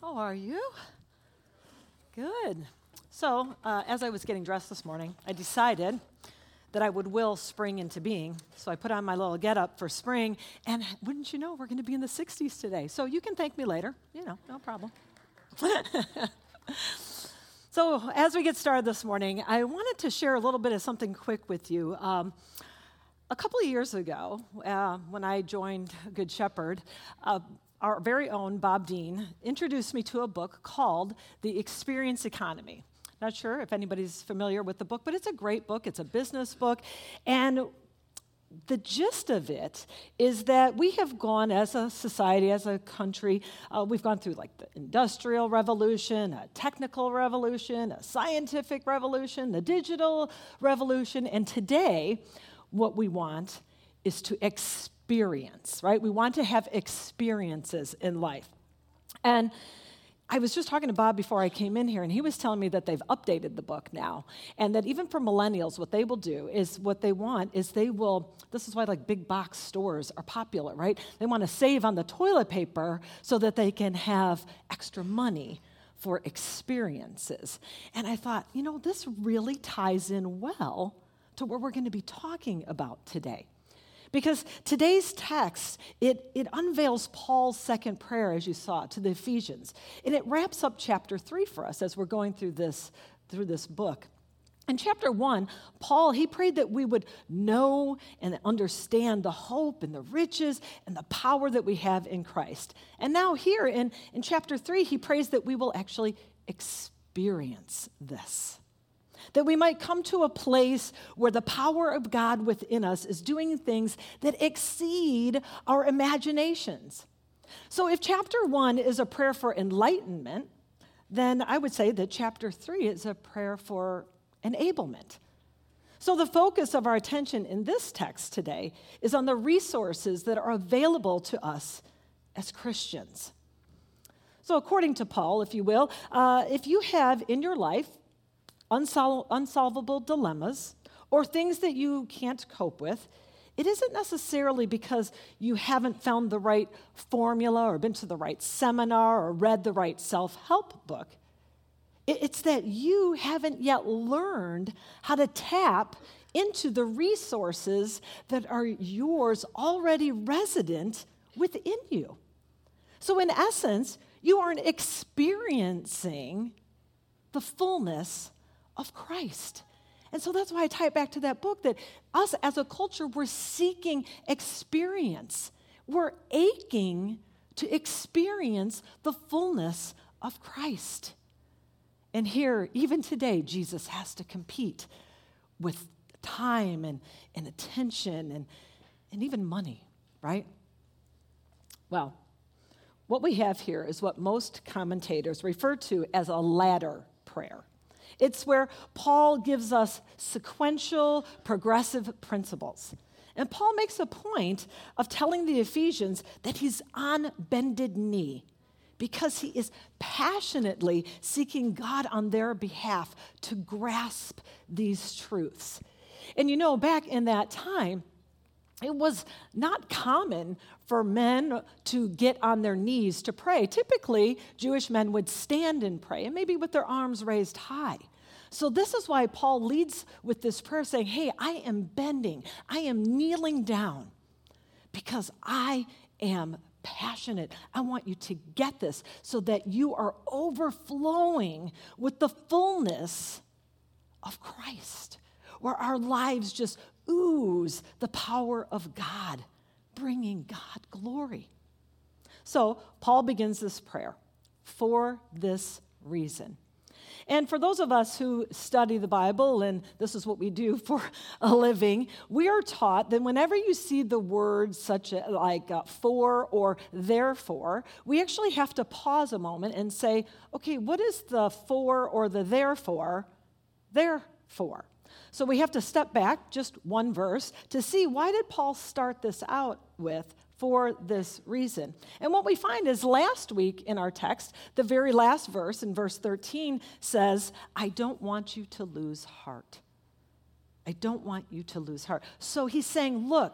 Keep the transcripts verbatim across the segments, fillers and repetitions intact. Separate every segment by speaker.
Speaker 1: How are you? Good. So, uh, as I was getting dressed this morning, I decided that I would will spring into being. So I put on my little get-up for spring, and wouldn't you know, we're going to be in the sixties today. So you can thank me later. You know, no problem. So as we get started this morning, I wanted to share a little bit of something quick with you. Um, a couple of years ago, uh, when I joined Good Shepherd, uh, our very own Bob Dean introduced me to a book called The Experience Economy. Not sure if anybody's familiar with the book, but it's a great book. It's a business book. And the gist of it is that we have gone as a society, as a country, uh, we've gone through like the industrial revolution, a technical revolution, a scientific revolution, the digital revolution, and today what we want is to experience, right? We want to have experiences in life. And I was just talking to Bob before I came in here, and he was telling me that they've updated the book now, and that even for millennials, what they will do is what they want is they will, this is why like big box stores are popular, right? They want to save on the toilet paper so that they can have extra money for experiences. And I thought, you know, this really ties in well to what we're going to be talking about today. Because today's text, it, it unveils Paul's second prayer, as you saw, to the Ephesians. And it wraps up chapter three for us as we're going through this, through this book. In chapter one, Paul, he prayed that we would know and understand the hope and the riches and the power that we have in Christ. And now here in, in chapter three, he prays that we will actually experience this. That we might come to a place where the power of God within us is doing things that exceed our imaginations. So if chapter one is a prayer for enlightenment, then I would say that chapter three is a prayer for enablement. So the focus of our attention in this text today is on the resources that are available to us as Christians. So according to Paul, if you will, uh, if you have in your life Unsol- unsolvable dilemmas, or things that you can't cope with, it isn't necessarily because you haven't found the right formula or been to the right seminar or read the right self-help book. It- it's that you haven't yet learned how to tap into the resources that are yours already resident within you. So in essence, you aren't experiencing the fullness of Christ. And so that's why I tie it back to that book, that us as a culture, we're seeking experience. We're aching to experience the fullness of Christ. And here, even today, Jesus has to compete with time and, and attention and, and even money, right? Well, what we have here is what most commentators refer to as a ladder prayer. It's where Paul gives us sequential, progressive principles. And Paul makes a point of telling the Ephesians that he's on bended knee because he is passionately seeking God on their behalf to grasp these truths. And you know, back in that time, it was not common for men to get on their knees to pray. Typically, Jewish men would stand and pray, and maybe with their arms raised high. So this is why Paul leads with this prayer saying, hey, I am bending, I am kneeling down because I am passionate. I want you to get this so that you are overflowing with the fullness of Christ, where our lives just ooze the power of God, bringing God glory. So Paul begins this prayer for this reason. And for those of us who study the Bible, and this is what we do for a living, we are taught that whenever you see the words such as like uh, for or therefore, we actually have to pause a moment and say, okay, what is the for or the therefore there for? So we have to step back just one verse to see, why did Paul start this out with for this reason? And what we find is last week in our text, the very last verse in verse thirteen says, I don't want you to lose heart. I don't want you to lose heart. So he's saying, look,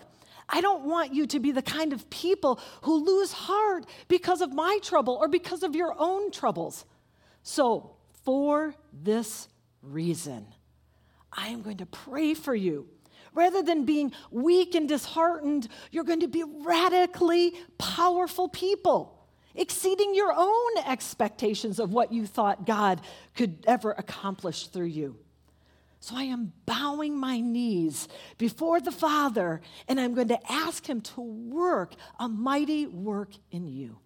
Speaker 1: I don't want you to be the kind of people who lose heart because of my trouble or because of your own troubles. So, for this reason, I am going to pray for you. Rather than being weak and disheartened, you're going to be radically powerful people, exceeding your own expectations of what you thought God could ever accomplish through you. So I am bowing my knees before the Father, and I'm going to ask him to work a mighty work in you.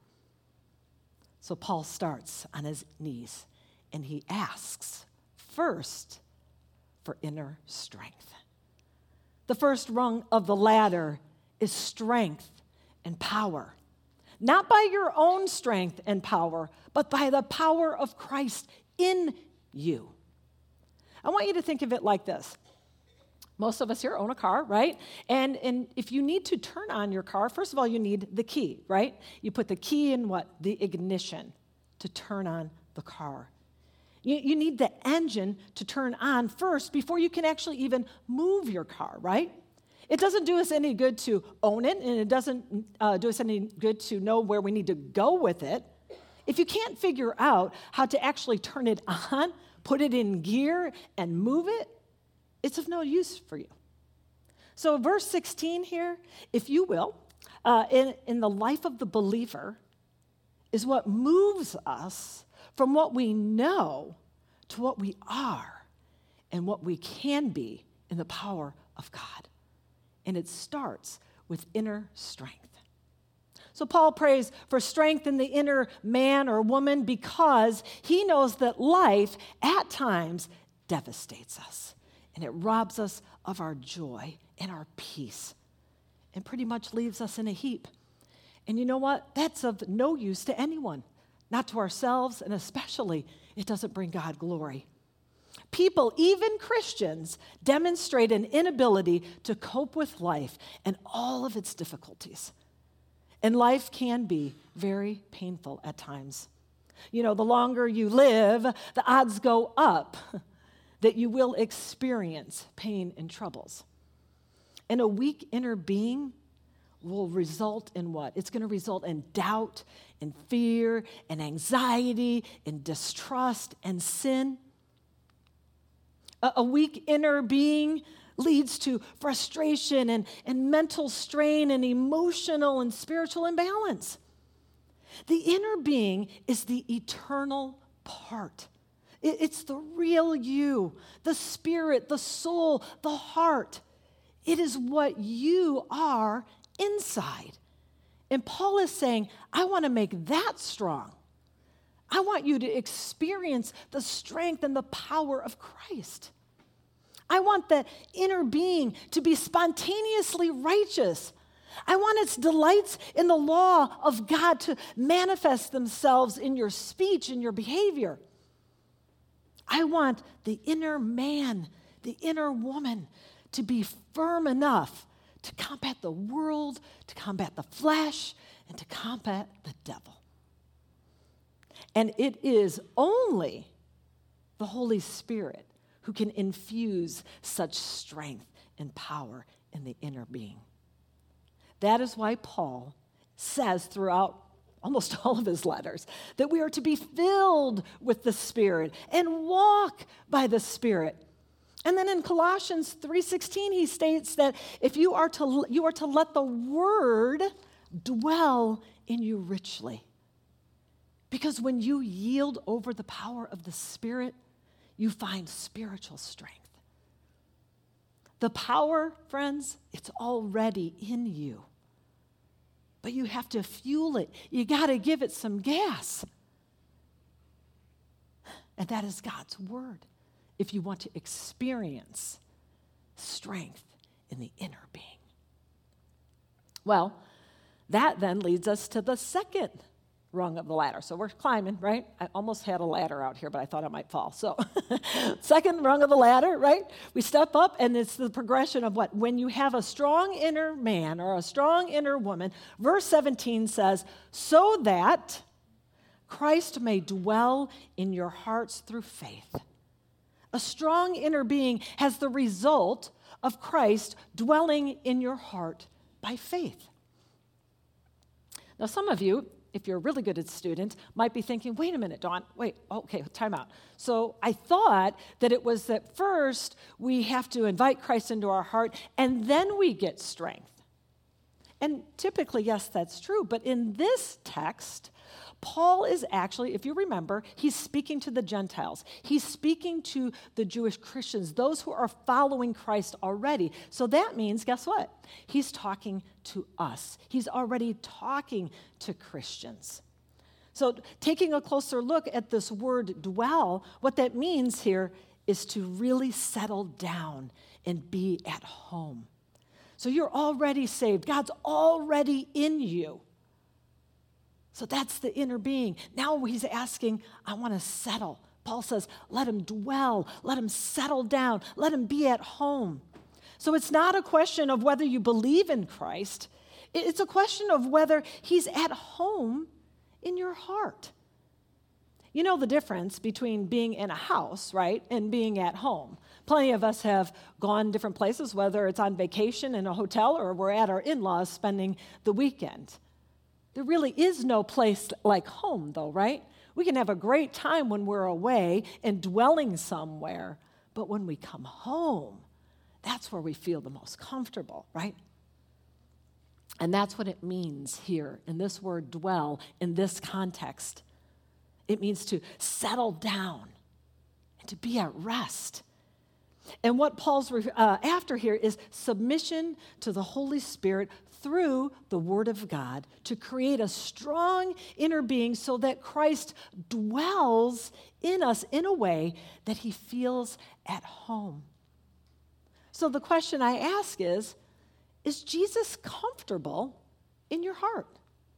Speaker 1: So Paul starts on his knees, and he asks first for inner strength. The first rung of the ladder is strength and power. Not by your own strength and power, but by the power of Christ in you. I want you to think of it like this. Most of us here own a car, right? And, and if you need to turn on your car, first of all, you need the key, right? You put the key in what? The ignition to turn on the car. You, you need the engine to turn on first before you can actually even move your car, right? It doesn't do us any good to own it, and it doesn't uh, do us any good to know where we need to go with it. If you can't figure out how to actually turn it on, put it in gear, and move it, it's of no use for you. So verse sixteen here, if you will, uh, in, in the life of the believer is what moves us from what we know to what we are and what we can be in the power of God. And it starts with inner strength. So Paul prays for strength in the inner man or woman because he knows that life at times devastates us and it robs us of our joy and our peace and pretty much leaves us in a heap. And you know what? That's of no use to anyone, not to ourselves, and especially it doesn't bring God glory. People, even Christians, demonstrate an inability to cope with life and all of its difficulties. And life can be very painful at times. You know, the longer you live, the odds go up that you will experience pain and troubles. And a weak inner being will result in what? It's going to result in doubt and fear and anxiety and distrust and sin. A, a weak inner being leads to frustration and, and mental strain and emotional and spiritual imbalance. The inner being is the eternal part. It, it's the real you, the spirit, the soul, the heart. It is what you are inside. And Paul is saying, I want to make that strong. I want you to experience the strength and the power of Christ. I want that inner being to be spontaneously righteous. I want its delights in the law of God to manifest themselves in your speech and your behavior. I want the inner man, the inner woman to be firm enough to combat the world, to combat the flesh, and to combat the devil. And it is only the Holy Spirit who can infuse such strength and power in the inner being. That is why Paul says throughout almost all of his letters that we are to be filled with the Spirit and walk by the Spirit. And then in Colossians three sixteen, he states that if you are to you are to let the word dwell in you richly. Because when you yield over the power of the Spirit, you find spiritual strength. The power, friends, it's already in you. But you have to fuel it. You got to give it some gas. And that is God's word if you want to experience strength in the inner being. Well, that then leads us to the second rung of the ladder. So we're climbing, right? I almost had a ladder out here, but I thought I might fall. So second rung of the ladder, right? We step up, and it's the progression of what? When you have a strong inner man or a strong inner woman, verse seventeen says, so that Christ may dwell in your hearts through faith. A strong inner being has the result of Christ dwelling in your heart by faith. Now, some of you, if you're a really good student, might be thinking, wait a minute, Dawn, wait, okay, time out. So I thought that it was that first we have to invite Christ into our heart and then we get strength. And typically, yes, that's true. But in this text, Paul is actually, if you remember, he's speaking to the Gentiles. He's speaking to the Jewish Christians, those who are following Christ already. So that means, guess what? He's talking to us. He's already talking to Christians. So taking a closer look at this word dwell, what that means here is to really settle down and be at home. So you're already saved. God's already in you. So that's the inner being. Now he's asking, I want to settle. Paul says, let him dwell, let him settle down, let him be at home. So it's not a question of whether you believe in Christ. It's a question of whether he's at home in your heart. You know the difference between being in a house, right, and being at home. Plenty of us have gone different places, whether it's on vacation in a hotel or we're at our in-laws spending the weekend. There really is no place like home, though, right? We can have a great time when we're away and dwelling somewhere, but when we come home, that's where we feel the most comfortable, right? And that's what it means here in this word dwell, in this context. It means to settle down and to be at rest. And what Paul's uh, after here is submission to the Holy Spirit through the Word of God to create a strong inner being so that Christ dwells in us in a way that he feels at home. So the question I ask is, is Jesus comfortable in your heart?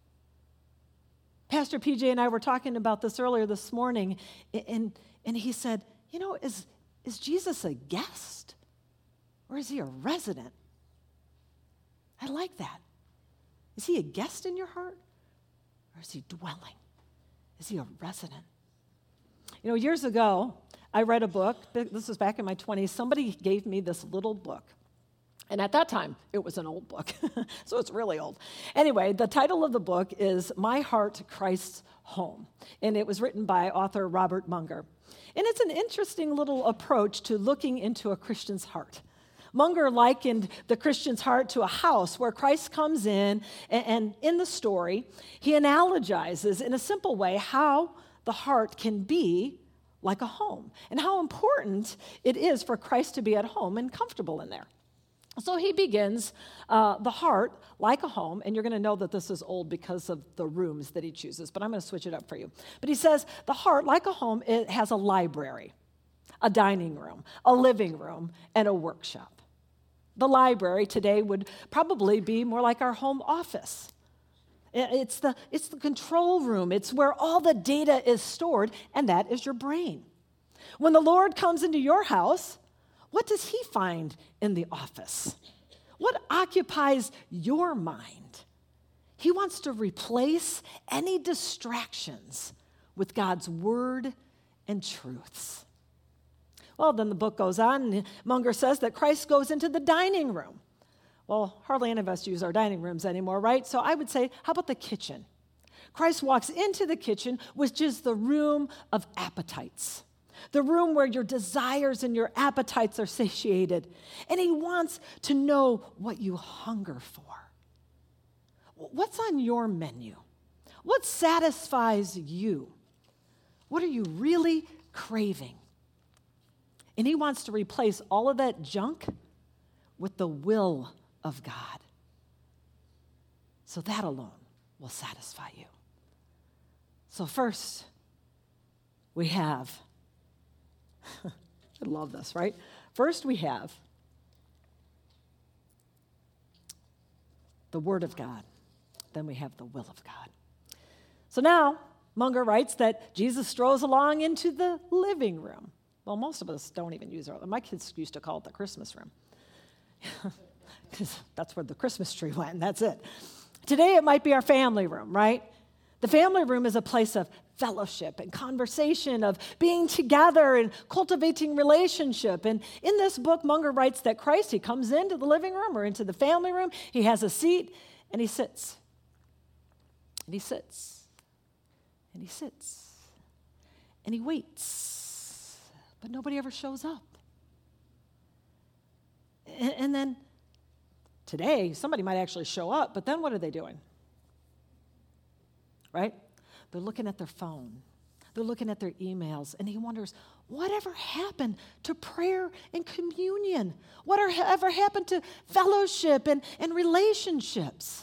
Speaker 1: Pastor P J and I were talking about this earlier this morning, and, and he said, you know, is, is Jesus a guest or is he a resident? I like that. Is he a guest in your heart or is he dwelling? Is he a resident? You know, years ago, I read a book. This was back in my twenties. Somebody gave me this little book. And at that time, it was an old book, so it's really old. Anyway, the title of the book is My Heart, Christ's Home, and it was written by author Robert Munger. And it's an interesting little approach to looking into a Christian's heart. Munger likened the Christian's heart to a house where Christ comes in, and, and in the story, he analogizes in a simple way how the heart can be like a home, and how important it is for Christ to be at home and comfortable in there. So he begins uh, the heart like a home, and you're going to know that this is old because of the rooms that he chooses, but I'm going to switch it up for you. But he says the heart like a home, it has a library, a dining room, a living room, and a workshop. The library today would probably be more like our home office. It's the, it's the control room. It's where all the data is stored, and that is your brain. When the Lord comes into your house, what does he find in the office? What occupies your mind? He wants to replace any distractions with God's word and truths. Well, then the book goes on, and Munger says that Christ goes into the dining room. Well, hardly any of us use our dining rooms anymore, right? So I would say, how about the kitchen? Christ walks into the kitchen, which is the room of appetites. The room where your desires and your appetites are satiated. And he wants to know what you hunger for. What's on your menu? What satisfies you? What are you really craving? And he wants to replace all of that junk with the will of God. So that alone will satisfy you. So first, we have I love this, right? First, we have the Word of God. Then we have the will of God. So now, Munger writes that Jesus strolls along into the living room. Well, most of us don't even use our, my kids used to call it the Christmas room. Because that's where the Christmas tree went, and that's it. Today, it might be our family room, right? The family room is a place of fellowship and conversation, of being together and cultivating relationship. And in this book, Munger writes that Christ, he comes into the living room or into the family room, he has a seat, and he sits. And he sits. And he sits. And he waits. But nobody ever shows up. And, and then today, somebody might actually show up, but then what are they doing? Right? They're looking at their phone. They're looking at their emails, and he wonders, whatever happened to prayer and communion? Whatever happened to fellowship and, and relationships?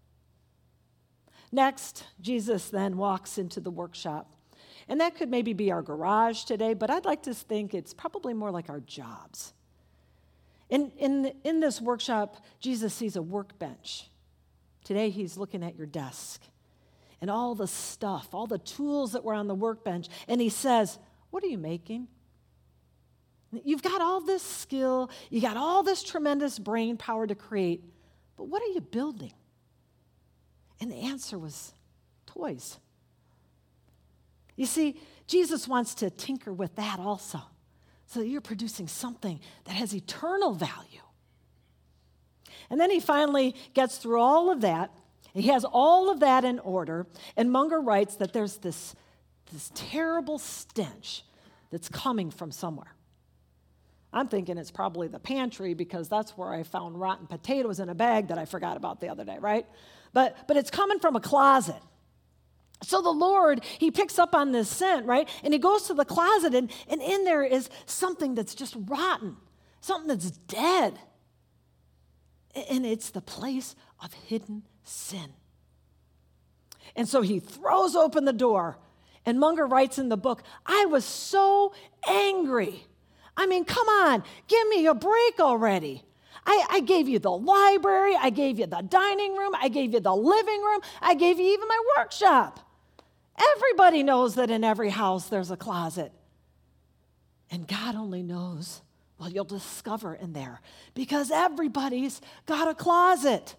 Speaker 1: Next, Jesus then walks into the workshop. And that could maybe be our garage today, but I'd like to think it's probably more like our jobs. In, in, in this workshop, Jesus sees a workbench. Today, he's looking at your desk and all the stuff, all the tools that were on the workbench. And he says, what are you making? You've got all this skill, you got all this tremendous brain power to create, but what are you building? And the answer was toys. You see, Jesus wants to tinker with that also, so that you're producing something that has eternal value. And then he finally gets through all of that. He has all of that in order, and Munger writes that there's this, this terrible stench that's coming from somewhere. I'm thinking it's probably the pantry because that's where I found rotten potatoes in a bag that I forgot about the other day, right? But, but it's coming from a closet. So the Lord, he picks up on this scent, right? And he goes to the closet, and, and in there is something that's just rotten, something that's dead. And it's the place of hidden sin. And so he throws open the door, and Munger writes in the book, I was so angry. I mean, come on, give me a break already. I, I gave you the library, I gave you the dining room, I gave you the living room, I gave you even my workshop. Everybody knows that in every house there's a closet. And God only knows what you'll discover in there, because everybody's got a closet.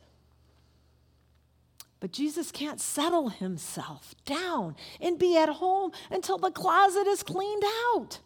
Speaker 1: But Jesus can't settle himself down and be at home until the closet is cleaned out.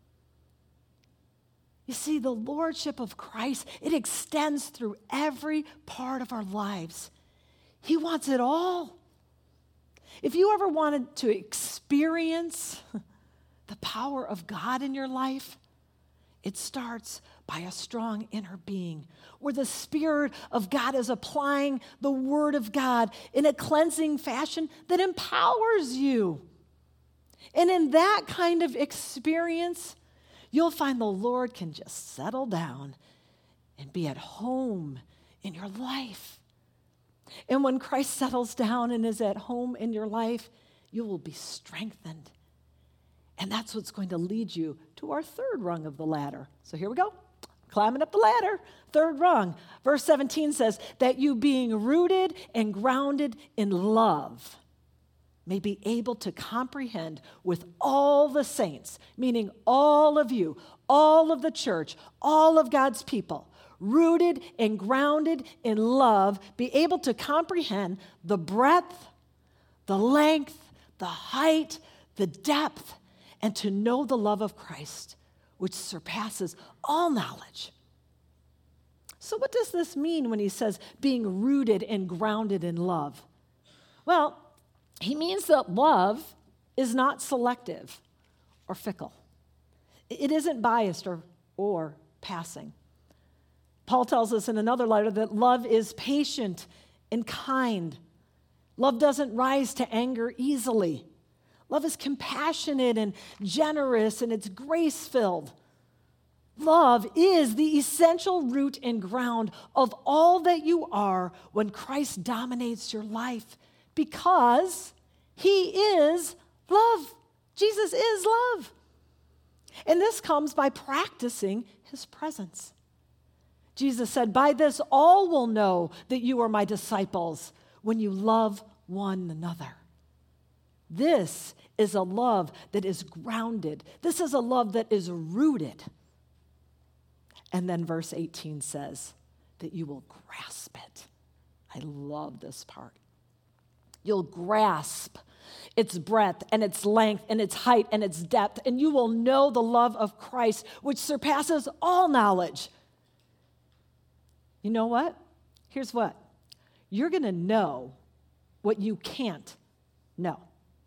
Speaker 1: You see, the lordship of Christ, it extends through every part of our lives. He wants it all. If you ever wanted to experience the power of God in your life, it starts by a strong inner being where the Spirit of God is applying the Word of God in a cleansing fashion that empowers you. And in that kind of experience, you'll find the Lord can just settle down and be at home in your life. And when Christ settles down and is at home in your life, you will be strengthened. And that's what's going to lead you to our third rung of the ladder. So here we go, climbing up the ladder. Third rung. Verse seventeen says, that you being rooted and grounded in love may be able to comprehend with all the saints, meaning all of you, all of the church, all of God's people, rooted and grounded in love, be able to comprehend the breadth, the length, the height, the depth, and to know the love of Christ, which surpasses all knowledge. So what does this mean when he says being rooted and grounded in love? Well, he means that love is not selective or fickle. It isn't biased or, or passing. Paul tells us in another letter that love is patient and kind. Love doesn't rise to anger easily. Love is compassionate and generous, and it's grace-filled. Love is the essential root and ground of all that you are when Christ dominates your life, because he is love. Jesus is love. And this comes by practicing his presence. Jesus said, by this all will know that you are my disciples, when you love one another. This is a love that is grounded. This is a love that is rooted. And then verse eighteen says that you will grasp it. I love this part. You'll grasp its breadth and its length and its height and its depth, and you will know the love of Christ, which surpasses all knowledge. You know what? Here's what. You're going to know what you can't know.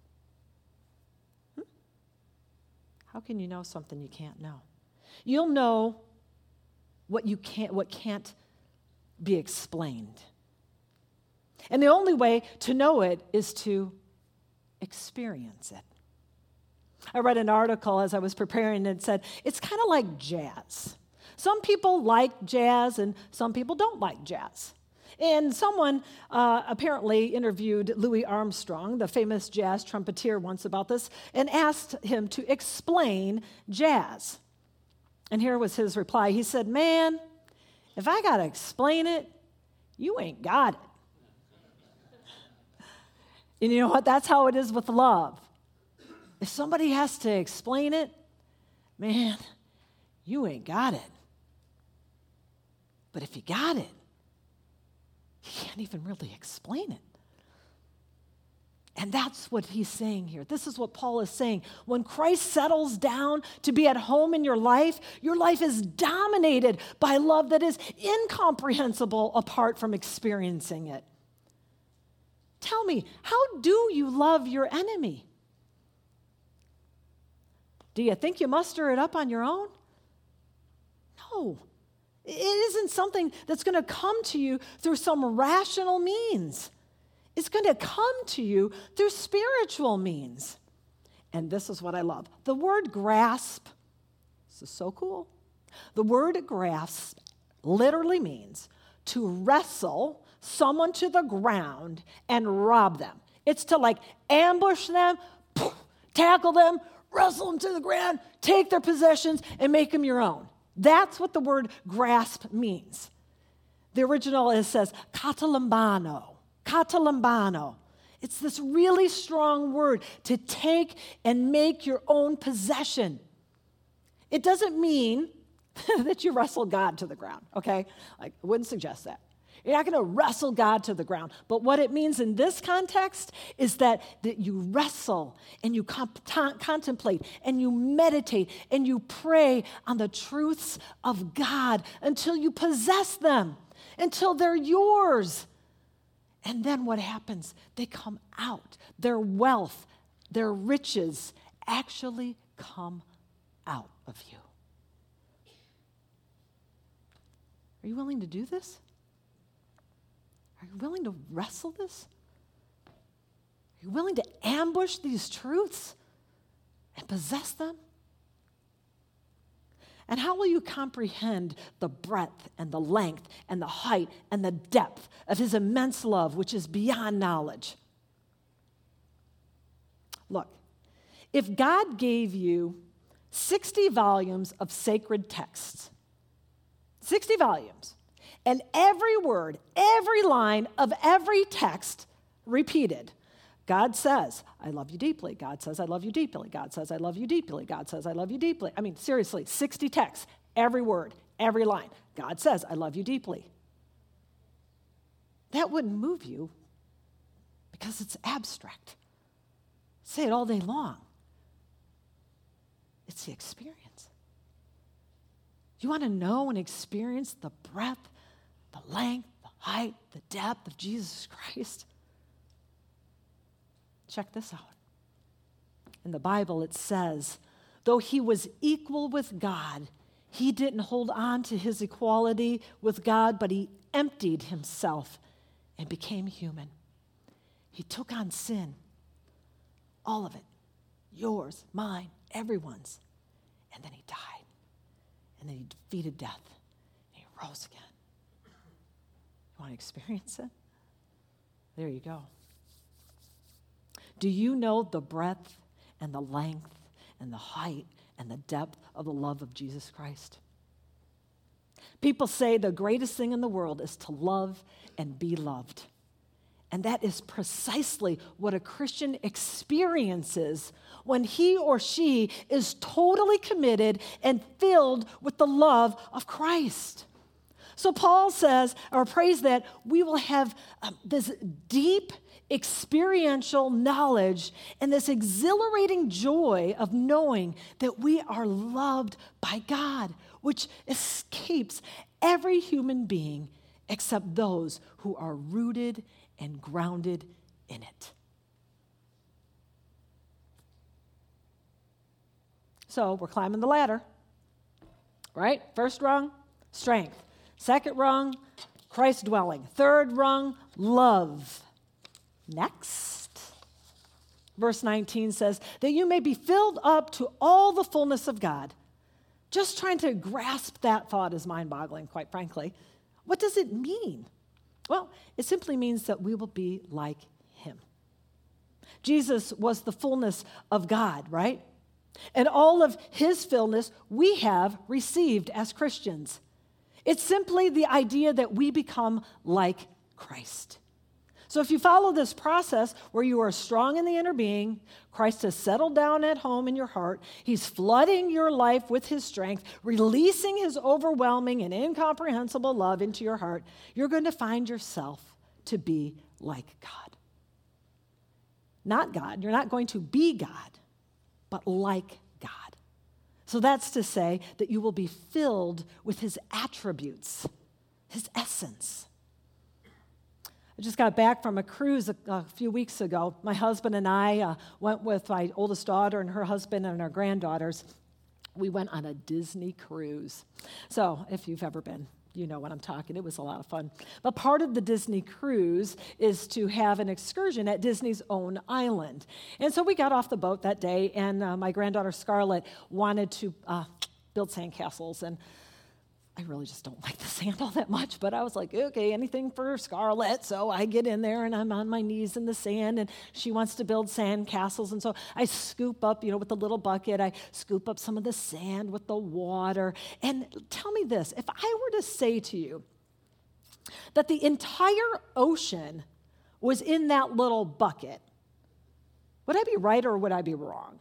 Speaker 1: Hmm? How can you know something you can't know? You'll know what you can't, what can't be explained. And the only way to know it is to experience it. I read an article as I was preparing and it said, it's kind of like jazz. Some people like jazz and some people don't like jazz. And someone uh, apparently interviewed Louis Armstrong, the famous jazz trumpeter, once about this, and asked him to explain jazz. And here was his reply. He said, man, if I got to explain it, you ain't got it. And you know what? That's how it is with love. If somebody has to explain it, man, you ain't got it. But if you got it, you can't even really explain it. And that's what he's saying here. This is what Paul is saying. When Christ settles down to be at home in your life, your life is dominated by love that is incomprehensible apart from experiencing it. Tell me, how do you love your enemy? Do you think you muster it up on your own? No. It isn't something that's going to come to you through some rational means. It's going to come to you through spiritual means. And this is what I love. The word grasp, this is so cool. The word grasp literally means to wrestle someone to the ground and rob them. It's to like ambush them, poof, tackle them, wrestle them to the ground, take their possessions, and make them your own. That's what the word grasp means. The original, it says katalambano, katalambano. It's this really strong word to take and make your own possession. It doesn't mean that you wrestle God to the ground, okay? Like, I wouldn't suggest that. You're not going to wrestle God to the ground. But what it means in this context is that, that you wrestle and you comp- contemplate and you meditate and you pray on the truths of God until you possess them, until they're yours. And then what happens? They come out. Their wealth, their riches actually come out of you. Are you willing to do this? Are you willing to wrestle this? Are you willing to ambush these truths and possess them? And how will you comprehend the breadth and the length and the height and the depth of his immense love, which is beyond knowledge? Look, if God gave you sixty volumes of sacred texts, sixty volumes, and every word, every line of every text repeated, God says, I love you deeply. God says, I love you deeply. God says, I love you deeply. God says, I love you deeply. I mean, seriously, sixty texts, every word, every line. God says, I love you deeply. That wouldn't move you because it's abstract. Say it all day long. It's the experience. You want to know and experience the breadth, the length, the height, the depth of Jesus Christ? Check this out. In the Bible, it says, though he was equal with God, he didn't hold on to his equality with God, but he emptied himself and became human. He took on sin, all of it, yours, mine, everyone's, and then he died. And then he defeated death, and he rose again. You want to experience it? There you go. Do you know the breadth and the length and the height and the depth of the love of Jesus Christ? People say the greatest thing in the world is to love and be loved. And that is precisely what a Christian experiences when he or she is totally committed and filled with the love of Christ. So Paul says, or prays that we will have um, this deep experiential knowledge and this exhilarating joy of knowing that we are loved by God, which escapes every human being except those who are rooted and grounded in it. So we're climbing the ladder, right? First rung, strength. Second rung, Christ dwelling. Third rung, love. Next, verse nineteen says, that you may be filled up to all the fullness of God. Just trying to grasp that thought is mind-boggling, quite frankly. What does it mean? Well, it simply means that we will be like him. Jesus was the fullness of God, right? And all of his fullness we have received as Christians. It's simply the idea that we become like Christ. So if you follow this process where you are strong in the inner being, Christ has settled down at home in your heart, he's flooding your life with his strength, releasing his overwhelming and incomprehensible love into your heart, you're going to find yourself to be like God. Not God, you're not going to be God, but like God. So that's to say that you will be filled with his attributes, his essence. I just got back from a cruise a, a few weeks ago. My husband and I uh, went with my oldest daughter and her husband and our granddaughters. We went on a Disney cruise. So if you've ever been, you know what I'm talking. It was a lot of fun. But part of the Disney cruise is to have an excursion at Disney's own island. And so we got off the boat that day, and uh, my granddaughter Scarlett wanted to uh, build sandcastles. And I really just don't like the sand all that much, but I was like, okay, anything for Scarlett. So I get in there and I'm on my knees in the sand, and she wants to build sand castles. And so I scoop up, you know, with the little bucket, I scoop up some of the sand with the water. And tell me this, if I were to say to you that the entire ocean was in that little bucket, would I be right or would I be wrong?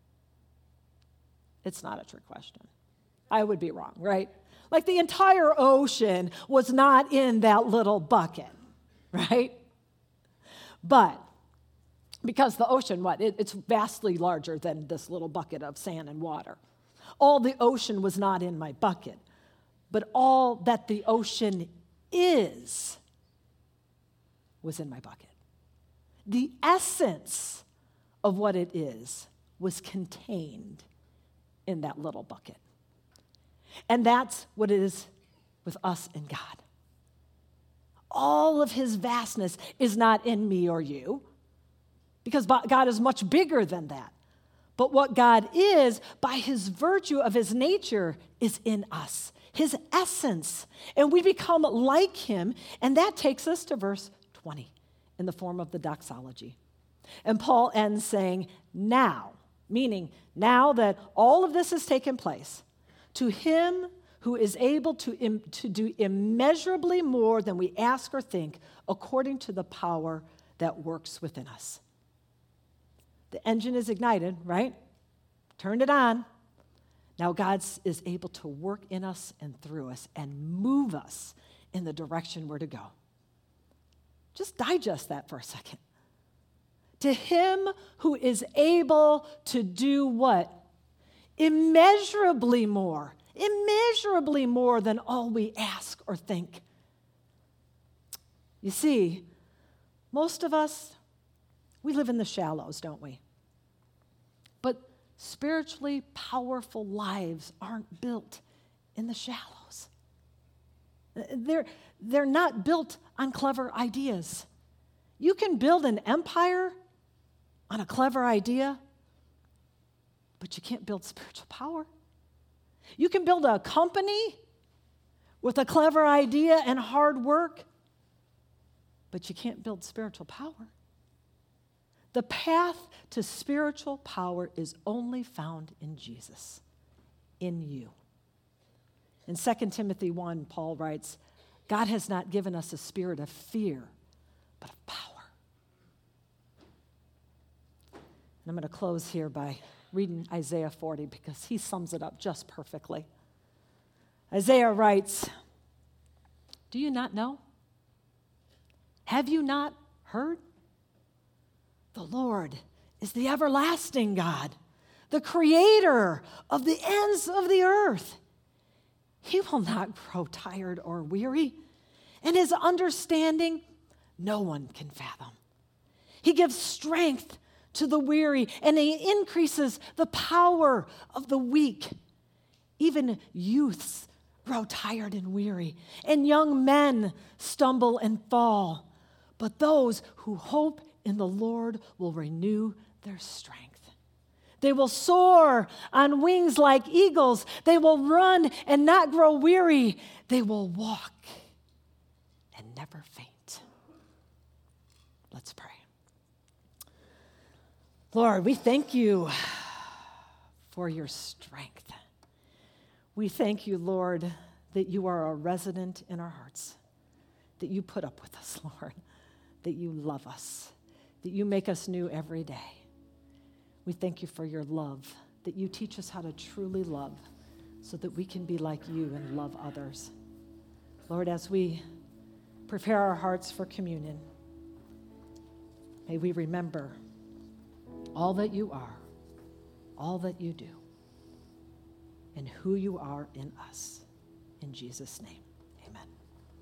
Speaker 1: It's not a trick question. I would be wrong, right? Like the entire ocean was not in that little bucket, right? But because the ocean, what? It, it's vastly larger than this little bucket of sand and water. All the ocean was not in my bucket, but all that the ocean is was in my bucket. The essence of what it is was contained in that little bucket. And that's what it is with us and God. All of his vastness is not in me or you, because God is much bigger than that. But what God is, by his virtue of his nature, is in us, his essence. And we become like him, and that takes us to verse twenty in the form of the doxology. And Paul ends saying, now, meaning now that all of this has taken place, to him who is able to, Im- to do immeasurably more than we ask or think, according to the power that works within us. The engine is ignited, right? Turned it on. Now God is able to work in us and through us and move us in the direction we're to go. Just digest that for a second. To him who is able to do what? Immeasurably more, immeasurably more than all we ask or think. You see, most of us, we live in the shallows, don't we? But spiritually powerful lives aren't built in the shallows. They're, they're not built on clever ideas. You can build an empire on a clever idea, but you can't build spiritual power. You can build a company with a clever idea and hard work, but you can't build spiritual power. The path to spiritual power is only found in Jesus, in you. In Second Timothy one, Paul writes, God has not given us a spirit of fear, but of power. And I'm going to close here by reading Isaiah forty because he sums it up just perfectly. Isaiah writes, Do you not know? Have you not heard? The Lord is the everlasting God, the creator of the ends of the earth. He will not grow tired or weary, and his understanding no one can fathom. He gives strength to the weary, and he increases the power of the weak. Even youths grow tired and weary, and young men stumble and fall. But those who hope in the Lord will renew their strength. They will soar on wings like eagles. They will run and not grow weary. They will walk and never faint. Let's pray. Lord, we thank you for your strength. We thank you, Lord, that you are a resident in our hearts, that you put up with us, Lord, that you love us, that you make us new every day. We thank you for your love, that you teach us how to truly love so that we can be like you and love others. Lord, as we prepare our hearts for communion, may we remember all that you are, all that you do, and who you are in us. In Jesus' name, amen.